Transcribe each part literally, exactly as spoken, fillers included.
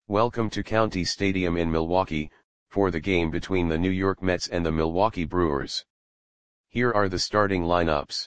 Welcome to County Stadium in Milwaukee, for the game between the New York Mets and the Milwaukee Brewers. Here are the starting lineups.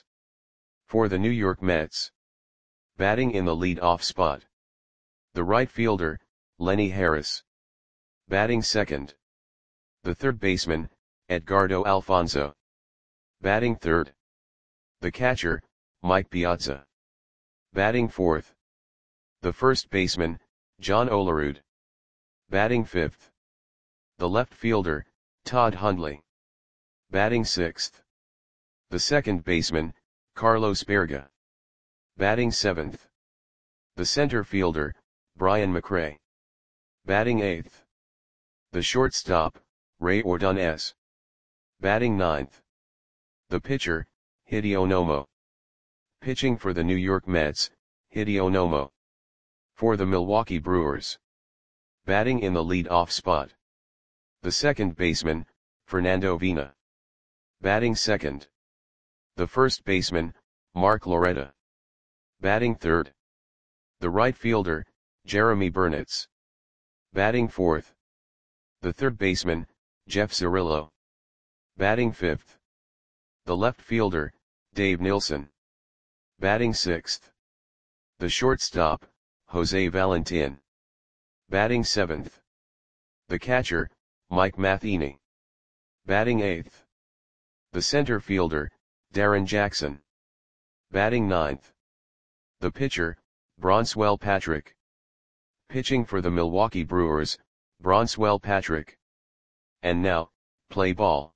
For the New York Mets. Batting in the lead-off spot. The right fielder, Lenny Harris. Batting second. The third baseman, Edgardo Alfonzo. Batting third. The catcher, Mike Piazza. Batting fourth. The first baseman, John Olerud. Batting fifth. The left fielder, Todd Hundley. Batting sixth. The second baseman, Carlos Baerga. Batting seventh. The center fielder, Brian McRae. Batting eighth. The shortstop, Ray Ordonez. Batting ninth. The pitcher, Hideo Nomo. Pitching for the New York Mets, Hideo Nomo. For the Milwaukee Brewers. Batting in the lead-off spot. The second baseman, Fernando Vina. Batting second. The first baseman, Mark Loretta. Batting third. The right fielder, Jeremy Burnitz. Batting fourth. The third baseman, Jeff Cirillo. Batting fifth. The left fielder, Dave Nilsson. Batting sixth. The shortstop, Jose Valentin. Batting seventh. The catcher, Mike Matheny. Batting eighth. The center fielder, Darren Jackson. Batting ninth. The pitcher, Bronswell Patrick. Pitching for the Milwaukee Brewers, Bronswell Patrick. And now, play ball.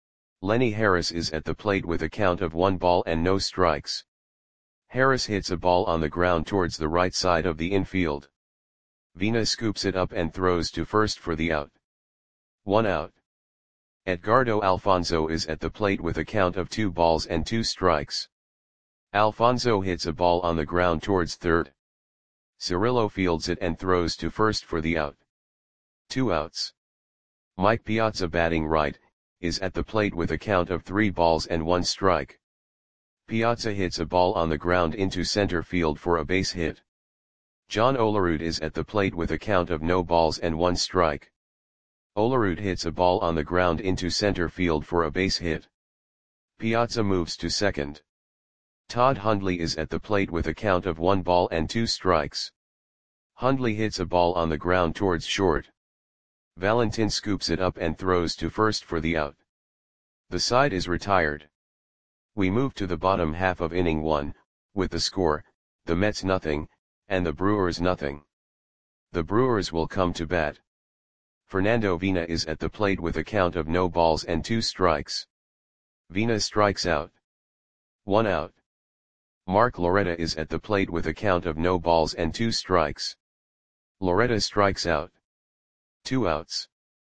Lenny Harris is at the plate with a count of one ball and no strikes. Harris hits a ball on the ground towards the right side of the infield. Vina scoops it up and throws to first for the out. One out. Edgardo Alfonzo is at the plate with a count of two balls and two strikes. Alfonzo hits a ball on the ground towards third. Cirillo fields it and throws to first for the out. Two outs. Mike Piazza, batting right, is at the plate with a count of three balls and one strike. Piazza hits a ball on the ground into center field for a base hit. John Olerud is at the plate with a count of no balls and one strike. Olerud hits a ball on the ground into center field for a base hit. Piazza moves to second. Todd Hundley is at the plate with a count of one ball and two strikes. Hundley hits a ball on the ground towards short. Valentin scoops it up and throws to first for the out. The side is retired. We move to the bottom half of inning one, with the score, the Mets nothing, and the Brewers nothing. The Brewers will come to bat. Fernando Vina is at the plate with a count of no balls and two strikes. Vina strikes out. One out. Mark Loretta is at the plate with a count of no balls and two strikes. Loretta strikes out. Two outs.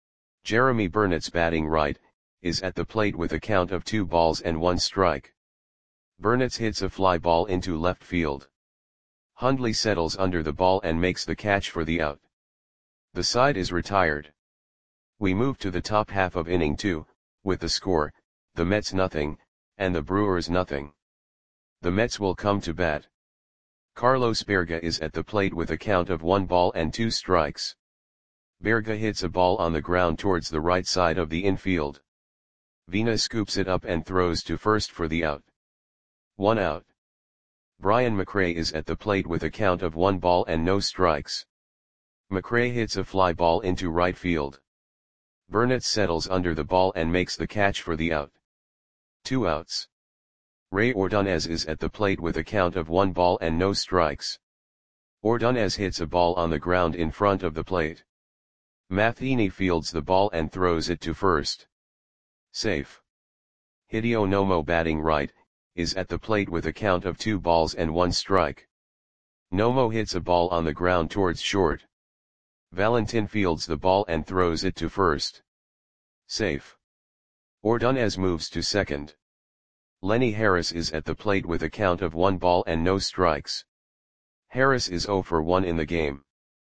Jeremy Burnitz, batting right, is at the plate with a count of two balls and one strike. Burnitz hits a fly ball into left field. Hundley settles under the ball and makes the catch for the out. The side is retired. We move to the top half of inning two, with the score, the Mets nothing, and the Brewers nothing. The Mets will come to bat. Carlos Baerga is at the plate with a count of one ball and two strikes. Baerga hits a ball on the ground towards the right side of the infield. Vina scoops it up and throws to first for the out. One out. Brian McRae is at the plate with a count of one ball and no strikes. McRae hits a fly ball into right field. Burnitz settles under the ball and makes the catch for the out. Two outs. Ray Ordonez is at the plate with a count of one ball and no strikes. Ordonez hits a ball on the ground in front of the plate. Matheny fields the ball and throws it to first. Safe. Hideo Nomo, batting right, is at the plate with a count of two balls and one strike. Nomo hits a ball on the ground towards short. Valentin fields the ball and throws it to first. Safe. Ordonez moves to second. Lenny Harris is at the plate with a count of one ball and no strikes. Harris is zero for one in the game.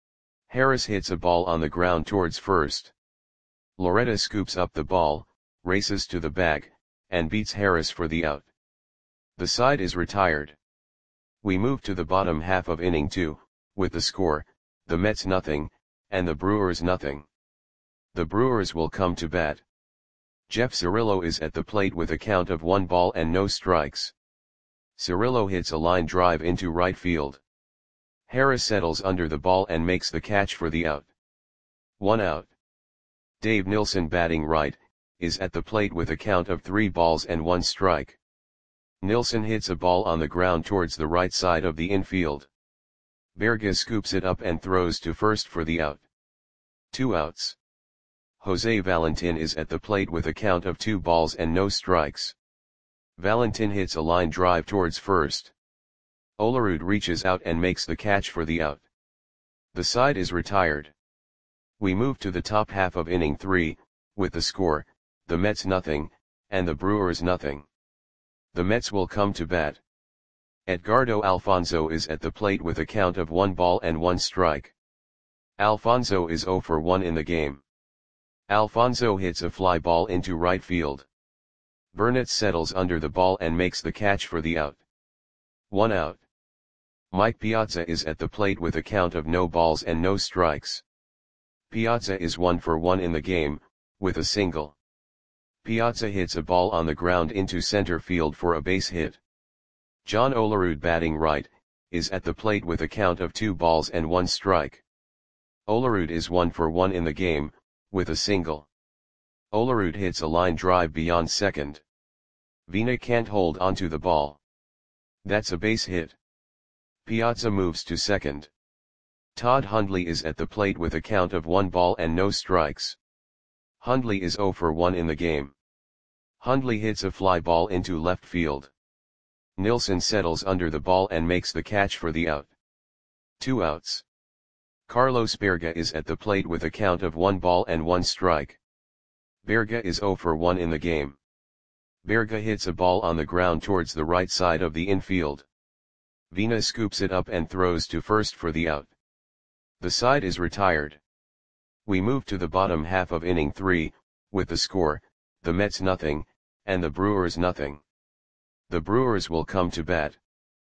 Harris hits a ball on the ground towards first. Loretta scoops up the ball, races to the bag, and beats Harris for the out. The side is retired. We move to the bottom half of inning two, with the score, the Mets nothing, and the Brewers nothing. The Brewers will come to bat. Jeff Cirillo is at the plate with a count of one ball and no strikes. Cirillo hits a line drive into right field. Harris settles under the ball and makes the catch for the out. One out. Dave Nilsson, batting right, is at the plate with a count of three balls and one strike. Nilsson hits a ball on the ground towards the right side of the infield. Berga scoops it up and throws to first for the out. Two outs. Jose Valentin is at the plate with a count of two balls and no strikes. Valentin hits a line drive towards first. Olerud reaches out and makes the catch for the out. The side is retired. We move to the top half of inning three, with the score, the Mets nothing, and the Brewers nothing. The Mets will come to bat. Edgardo Alfonzo is at the plate with a count of one ball and one strike. Alfonzo is zero for one in the game. Alfonzo hits a fly ball into right field. Burnett settles under the ball and makes the catch for the out. One out. Mike Piazza is at the plate with a count of no balls and no strikes. Piazza is one for one in the game, with a single. Piazza hits a ball on the ground into center field for a base hit. John Olerud, batting right, is at the plate with a count of two balls and one strike. Olerud is one for one in the game, with a single. Olerud hits a line drive beyond second. Vina can't hold onto the ball. That's a base hit. Piazza moves to second. Todd Hundley is at the plate with a count of one ball and no strikes. Hundley is zero for one in the game. Hundley hits a fly ball into left field. Nilsson settles under the ball and makes the catch for the out. Two outs. Carlos Berga is at the plate with a count of one ball and one strike. Berga is zero for one in the game. Berga hits a ball on the ground towards the right side of the infield. Vina scoops it up and throws to first for the out. The side is retired. We move to the bottom half of inning three, with the score, the Mets nothing, and the Brewers nothing. The Brewers will come to bat.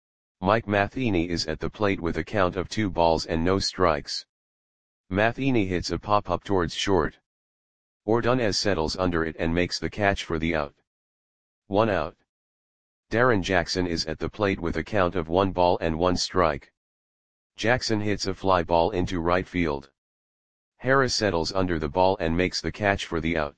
Mike Matheny is at the plate with a count of two balls and no strikes. Matheny hits a pop-up towards short. Ordonez settles under it and makes the catch for the out. One out. Darren Jackson is at the plate with a count of one ball and one strike. Jackson hits a fly ball into right field. Harris settles under the ball and makes the catch for the out.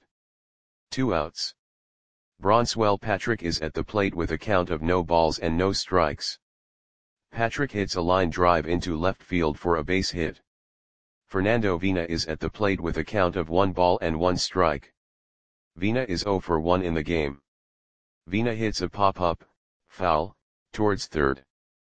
Two outs. Bronswell Patrick is at the plate with a count of no balls and no strikes. Patrick hits a line drive into left field for a base hit. Fernando Vina is at the plate with a count of one ball and one strike. Vina is zero for one in the game. Vina hits a pop-up, foul, towards third.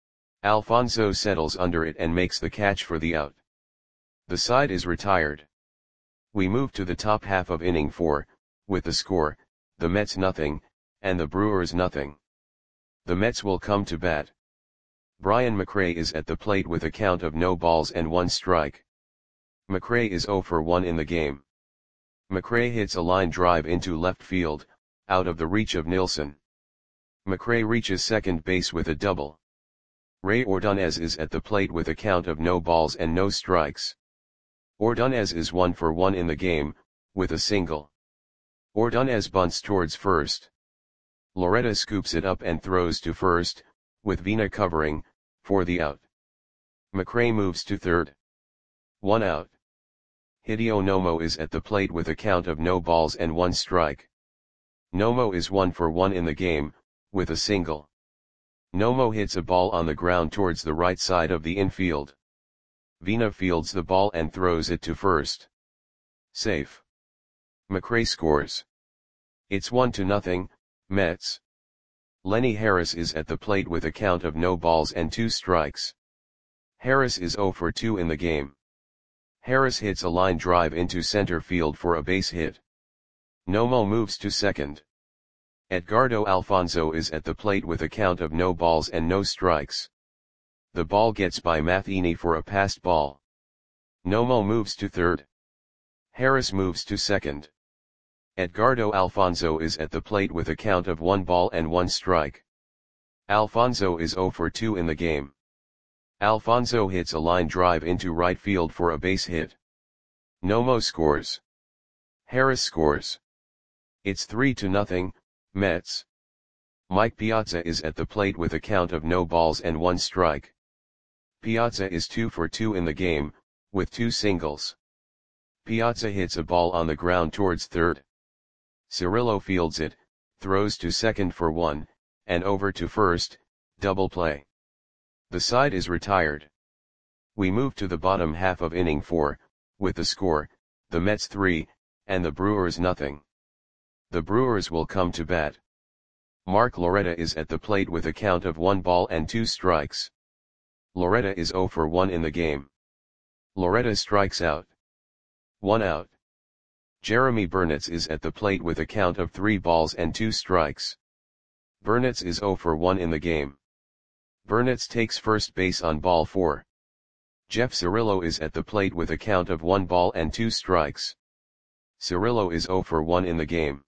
Alfonso settles under it and makes the catch for the out. The side is retired. We move to the top half of inning four, with the score, the Mets nothing, and the Brewers nothing. The Mets will come to bat. Brian McRae is at the plate with a count of no balls and one strike. McRae is zero for one in the game. McRae hits a line drive into left field, out of the reach of Nilsson. McRae reaches second base with a double. Ray Ordonez is at the plate with a count of no balls and no strikes. Ordonez is one for one in the game, with a single. Ordonez bunts towards first. Loretta scoops it up and throws to first, with Vina covering, for the out. McRae moves to third. One out. Hideo Nomo is at the plate with a count of no balls and one strike. Nomo is one for one in the game, with a single. Nomo hits a ball on the ground towards the right side of the infield. Vina fields the ball and throws it to first. Safe. McRae scores. It's one to nothing, Mets. Lenny Harris is at the plate with a count of no balls and two strikes. Harris is zero for two in the game. Harris hits a line drive into center field for a base hit. Nomo moves to second. Edgardo Alfonzo is at the plate with a count of no balls and no strikes. The ball gets by Matheny for a passed ball. Nomo moves to third. Harris moves to second. Edgardo Alfonzo is at the plate with a count of one ball and one strike. Alfonzo is zero for two in the game. Alfonzo hits a line drive into right field for a base hit. Nomo scores. Harris scores. It's three to nothing, Mets. Mike Piazza is at the plate with a count of no balls and one strike. Piazza is two for two in the game, with two singles. Piazza hits a ball on the ground towards third. Cirillo fields it, throws to second for one, and over to first, double play. The side is retired. We move to the bottom half of inning four, with the score, the Mets three, and the Brewers nothing. The Brewers will come to bat. Mark Loretta is at the plate with a count of one ball and two strikes. Loretta is zero for one in the game. Loretta strikes out. One out. Jeremy Burnitz is at the plate with a count of three balls and two strikes. Burnitz is zero for one in the game. Burnitz takes first base on ball four. Jeff Cirillo is at the plate with a count of one ball and two strikes. Cirillo is zero for one in the game.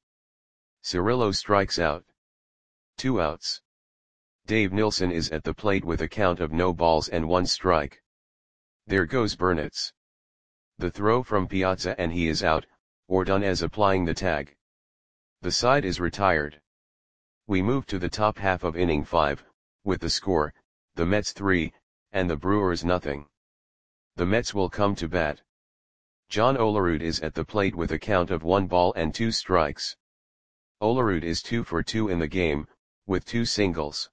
Cirillo strikes out. Two outs. Dave Nilsson is at the plate with a count of no balls and one strike. There goes Burnitz. The throw from Piazza and he is out, Ordonez applying the tag. The side is retired. We move to the top half of inning five, with the score, the Mets three, and the Brewers nothing. The Mets will come to bat. John Olerud is at the plate with a count of one ball and two strikes. Olerud is two for two in the game, with two singles.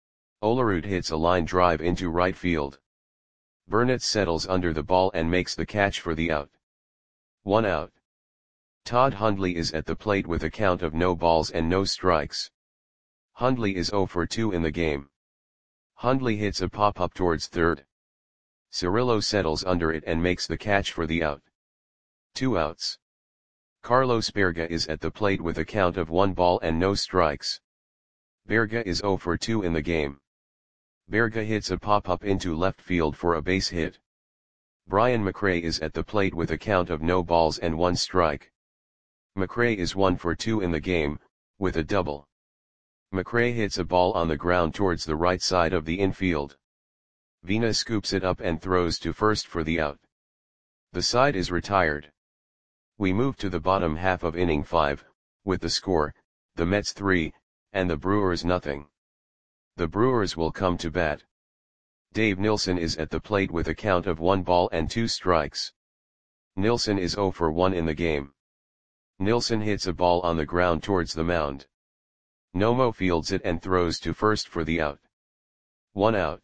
Olerud hits a line drive into right field. Burnitz settles under the ball and makes the catch for the out. One out. Todd Hundley is at the plate with a count of no balls and no strikes. Hundley is zero for two in the game. Hundley hits a pop-up towards third. Cirillo settles under it and makes the catch for the out. Two outs. Carlos Berga is at the plate with a count of one ball and no strikes. Berga is zero for two in the game. Berga hits a pop-up into left field for a base hit. Brian McRae is at the plate with a count of no balls and one strike. McRae is one for two in the game, with a double. McRae hits a ball on the ground towards the right side of the infield. Vina scoops it up and throws to first for the out. The side is retired. We move to the bottom half of inning five, with the score, the Mets three, and the Brewers nothing. The Brewers will come to bat. Dave Nilsson is at the plate with a count of one ball and two strikes. Nilsson is zero for one in the game. Nilsson hits a ball on the ground towards the mound. Nomo fields it and throws to first for the out. One out.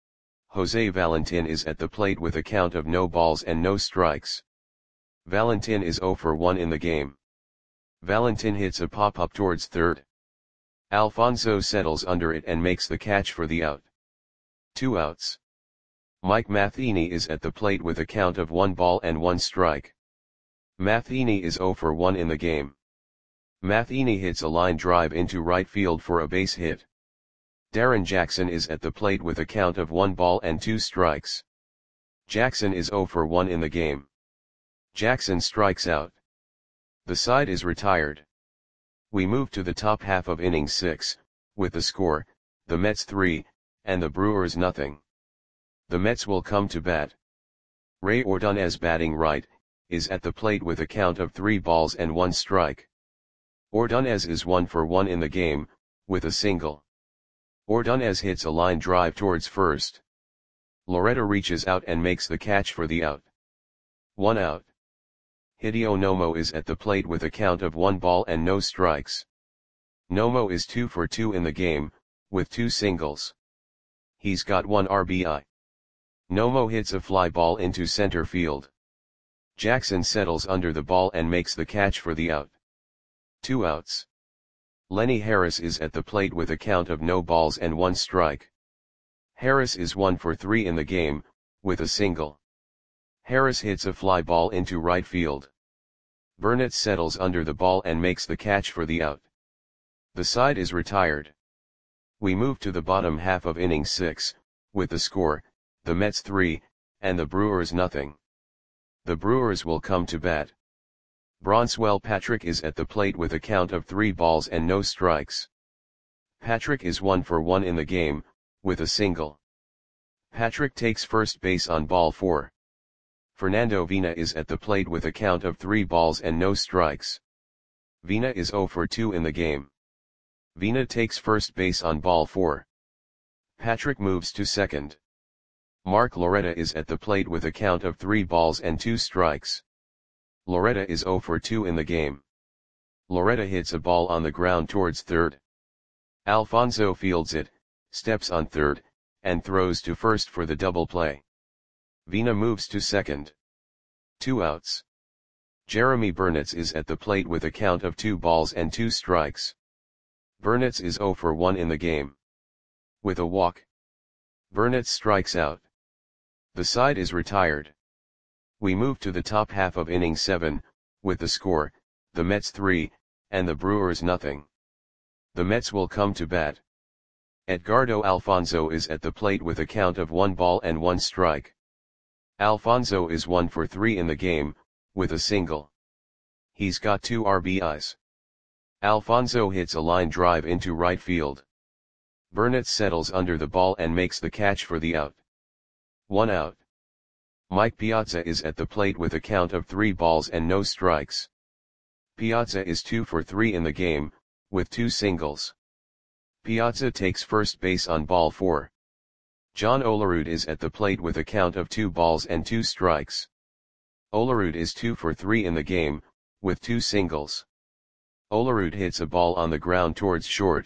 Jose Valentin is at the plate with a count of no balls and no strikes. Valentin is zero for one in the game. Valentin hits a pop-up towards third. Alfonso settles under it and makes the catch for the out. Two outs. Mike Matheny is at the plate with a count of one ball and one strike. Matheny is zero for one in the game. Matheny hits a line drive into right field for a base hit. Darren Jackson is at the plate with a count of one ball and two strikes. Jackson is zero for one in the game. Jackson strikes out. The side is retired. We move to the top half of inning six, with the score, the Mets three, and the Brewers nothing. The Mets will come to bat. Ray Ordonez batting right, is at the plate with a count of three balls and one strike. Ordonez is one for one in the game, with a single. Ordonez hits a line drive towards first. Loretta reaches out and makes the catch for the out. One out. Hideo Nomo is at the plate with a count of one ball and no strikes. Nomo is two for two in the game, with two singles. He's got one R B I. Nomo hits a fly ball into center field. Jackson settles under the ball and makes the catch for the out. Two outs. Lenny Harris is at the plate with a count of no balls and one strike. Harris is one for three in the game, with a single. Harris hits a fly ball into right field. Burnitz settles under the ball and makes the catch for the out. The side is retired. We move to the bottom half of inning six, with the score, the Mets three, and the Brewers nothing. The Brewers will come to bat. Bronswell Patrick is at the plate with a count of three balls and no strikes. Patrick is one for one in the game, with a single. Patrick takes first base on ball four. Fernando Vina is at the plate with a count of three balls and no strikes. Vina is zero for two in the game. Vina takes first base on ball four. Patrick moves to second. Mark Loretta is at the plate with a count of three balls and two strikes. Loretta is zero for two in the game. Loretta hits a ball on the ground towards third. Alfonso fields it, steps on third, and throws to first for the double play. Vina moves to second. Two outs. Jeremy Burnitz is at the plate with a count of two balls and two strikes. Burnitz is zero for one in the game. With a walk, Burnitz strikes out. The side is retired. We move to the top half of inning seven, with the score, the Mets three, and the Brewers nothing. The Mets will come to bat. Edgardo Alfonso is at the plate with a count of one ball and one strike. Alfonso is one for three in the game, with a single. He's got two R B Is. Alfonso hits a line drive into right field. Burnitz settles under the ball and makes the catch for the out. One out. Mike Piazza is at the plate with a count of three balls and no strikes. Piazza is two for three in the game, with two singles. Piazza takes first base on ball four. John Olerud is at the plate with a count of two balls and two strikes. Olerud is two for three in the game, with two singles. Olerud hits a ball on the ground towards short.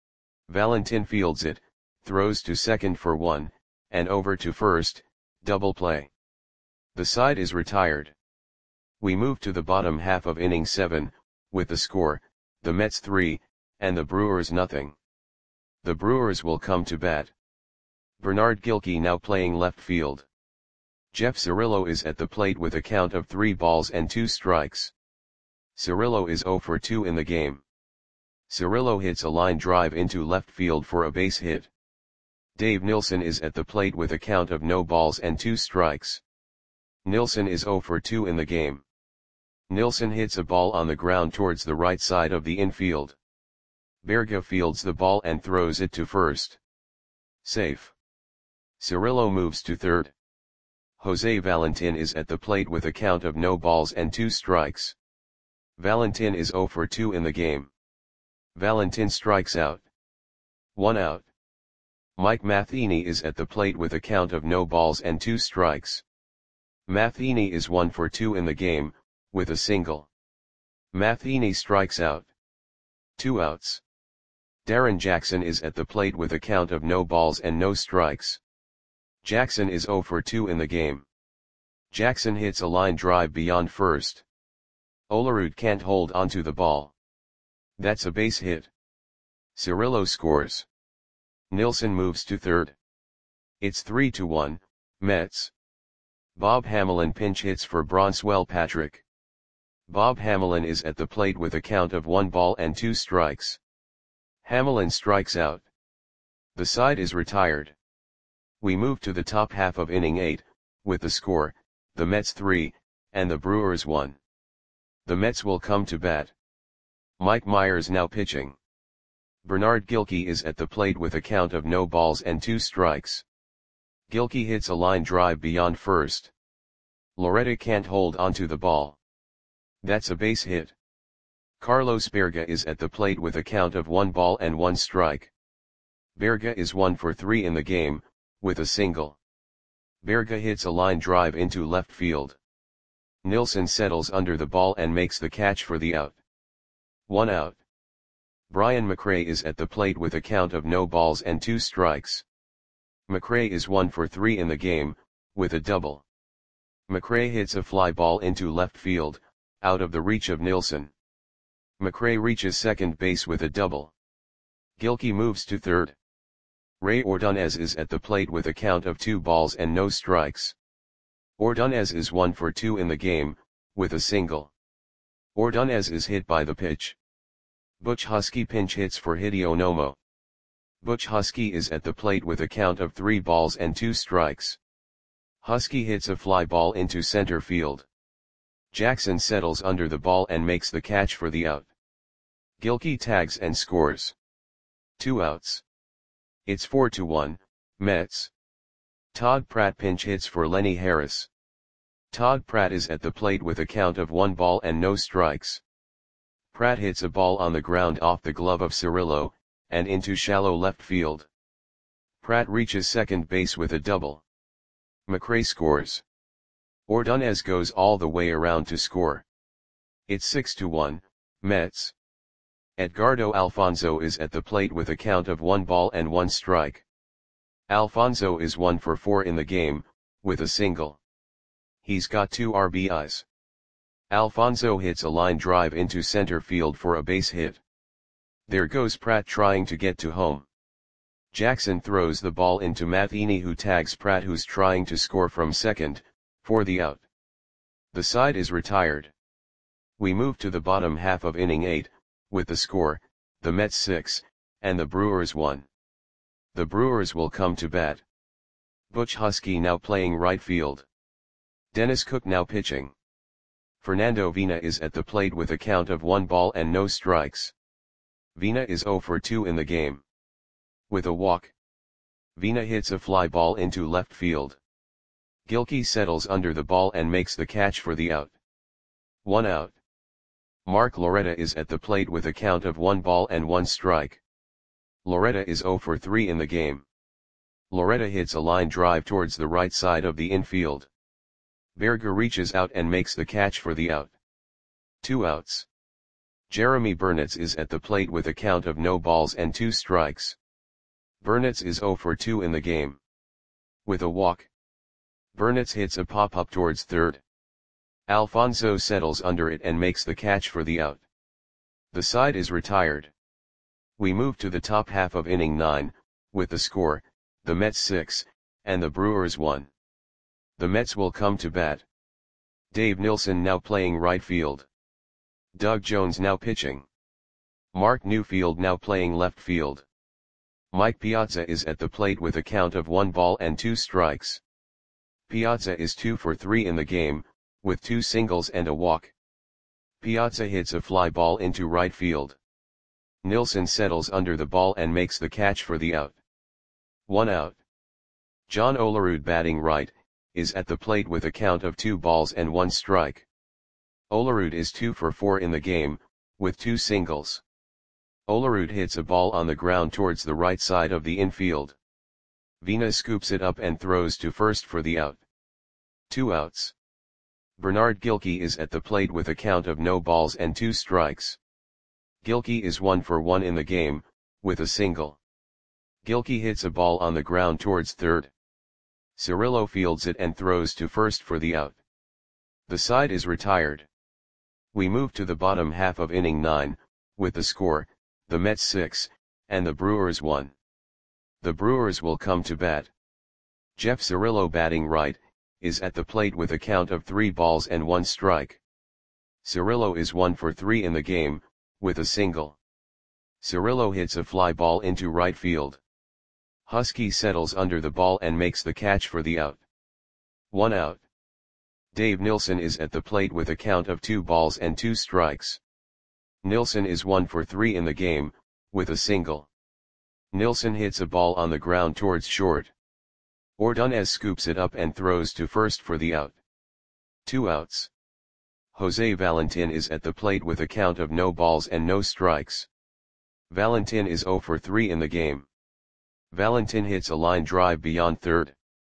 Valentin fields it, throws to second for one, and over to first, double play. The side is retired. We move to the bottom half of inning seven, with the score, the Mets three, and the Brewers nothing. The Brewers will come to bat. Bernard Gilkey now playing left field. Jeff Cirillo is at the plate with a count of three balls and two strikes. Cirillo is zero for two in the game. Cirillo hits a line drive into left field for a base hit. Dave Nilsson is at the plate with a count of no balls and two strikes. Nilsson is zero for two in the game. Nilsson hits a ball on the ground towards the right side of the infield. Berga fields the ball and throws it to first. Safe. Cirillo moves to third. Jose Valentin is at the plate with a count of no balls and two strikes. Valentin is zero for two in the game. Valentin strikes out. One out. Mike Matheny is at the plate with a count of no balls and two strikes. Matheny is one for two in the game, with a single. Matheny strikes out. Two outs. Darren Jackson is at the plate with a count of no balls and no strikes. Jackson is zero for two in the game. Jackson hits a line drive beyond first. Olerud can't hold onto the ball. That's a base hit. Cirillo scores. Nilsson moves to third. It's three to one, Mets. Bob Hamelin pinch hits for Bronswell Patrick. Bob Hamelin is at the plate with a count of one ball and two strikes. Hamelin strikes out. The side is retired. We move to the top half of inning eight, with the score, the Mets three, and the Brewers one. The Mets will come to bat. Mike Myers now pitching. Bernard Gilkey is at the plate with a count of no balls and two strikes. Gilkey hits a line drive beyond first. Loretta can't hold onto the ball. That's a base hit. Carlos Berga is at the plate with a count of one ball and one strike. Berga is one for three in the game, with a single. Berga hits a line drive into left field. Nilsson settles under the ball and makes the catch for the out. One out. Brian McRae is at the plate with a count of no balls and two strikes. McRae is one for three in the game, with a double. McRae hits a fly ball into left field, out of the reach of Nilsson. McRae reaches second base with a double. Gilkey moves to third. Ray Ordonez is at the plate with a count of two balls and no strikes. Ordonez is one for two in the game, with a single. Ordonez is hit by the pitch. Butch Husky pinch hits for Hideo Nomo. Butch Husky is at the plate with a count of three balls and two strikes. Husky hits a fly ball into center field. Jackson settles under the ball and makes the catch for the out. Gilkey tags and scores. Two outs. It's four to one, Mets. Todd Pratt pinch hits for Lenny Harris. Todd Pratt is at the plate with a count of one ball and no strikes. Pratt hits a ball on the ground off the glove of Cirillo, and into shallow left field. Pratt reaches second base with a double. McRae scores. Ordonez goes all the way around to score. It's six to one, Mets. Edgardo Alfonzo is at the plate with a count of one ball and one strike. Alfonzo is one for four in the game, with a single. He's got two R B Is. Alfonzo hits a line drive into center field for a base hit. There goes Pratt trying to get to home. Jackson throws the ball into Matheny, who tags Pratt, who's trying to score from second, for the out. The side is retired. We move to the bottom half of inning eight, with the score, the Mets six, and the Brewers one. The Brewers will come to bat. Butch Husky now playing right field. Dennis Cook now pitching. Fernando Vina is at the plate with a count of one ball and no strikes. Vina is zero for two in the game. With a walk, Vina hits a fly ball into left field. Gilkey settles under the ball and makes the catch for the out. One out. Mark Loretta is at the plate with a count of one ball and one strike. Loretta is zero for three in the game. Loretta hits a line drive towards the right side of the infield. Berger reaches out and makes the catch for the out. Two outs. Jeremy Burnitz is at the plate with a count of no balls and two strikes. Burnitz is zero for two in the game. With a walk, Burnitz hits a pop-up towards third. Alfonzo settles under it and makes the catch for the out. The side is retired. We move to the top half of inning nine, with the score, the Mets six, and the Brewers one. The Mets will come to bat. Dave Nilsson now playing right field. Doug Jones now pitching. Mark Newfield now playing left field. Mike Piazza is at the plate with a count of one ball and two strikes. Piazza is two for three in the game, with two singles and a walk. Piazza hits a fly ball into right field. Nilsson settles under the ball and makes the catch for the out. One out. John Olerud batting right, is at the plate with a count of two balls and one strike. Olerud is two for four in the game, with two singles. Olerud hits a ball on the ground towards the right side of the infield. Vina scoops it up and throws to first for the out. Two outs. Bernard Gilkey is at the plate with a count of no balls and two strikes. Gilkey is one for one in the game, with a single. Gilkey hits a ball on the ground towards third. Cirillo fields it and throws to first for the out. The side is retired. We move to the bottom half of inning nine, with the score, the Mets six, and the Brewers one. The Brewers will come to bat. Jeff Cirillo batting right, is at the plate with a count of three balls and one strike. Cirillo is one for three in the game, with a single. Cirillo hits a fly ball into right field. Husky settles under the ball and makes the catch for the out. One out. Dave Nilsson is at the plate with a count of two balls and two strikes. Nilsson is one for three in the game, with a single. Nilsson hits a ball on the ground towards short. Ordonez scoops it up and throws to first for the out. Two outs. Jose Valentin is at the plate with a count of no balls and no strikes. Valentin is zero for three in the game. Valentin hits a line drive beyond third.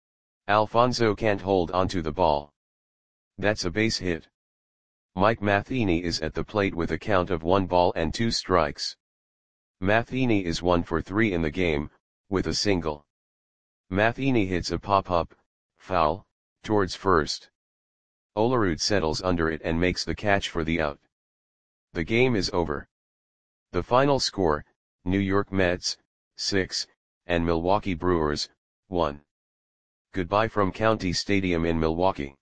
Alfonzo can't hold onto the ball. That's a base hit. Mike Matheny is at the plate with a count of one ball and two strikes. Matheny is one for three in the game, with a single. Matheny hits a pop-up, foul, towards first. Olerud settles under it and makes the catch for the out. The game is over. The final score, New York Mets, six, and Milwaukee Brewers, one. Goodbye from County Stadium in Milwaukee.